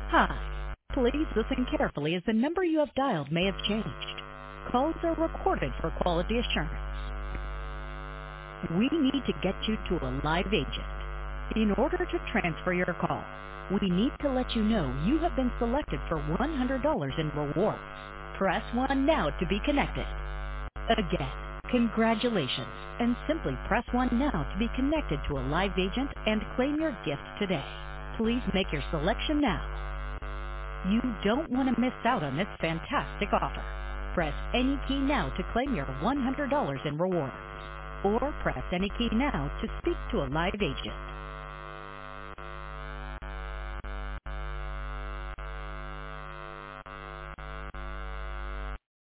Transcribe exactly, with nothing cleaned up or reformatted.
Hi. Please listen carefully as the number you have dialed may have changed. Calls are recorded for quality assurance. We need to get you to a live agent. In order to transfer your call, we need to let you know you have been selected for one hundred dollars in rewards. Press one now to be connected. Again, congratulations, and simply press one now to be connected to a live agent and claim your gift today. Please make your selection now. You don't want to miss out on this fantastic offer. Press any key now to claim your one hundred dollars in rewards. Or press any key now to speak to a live agent.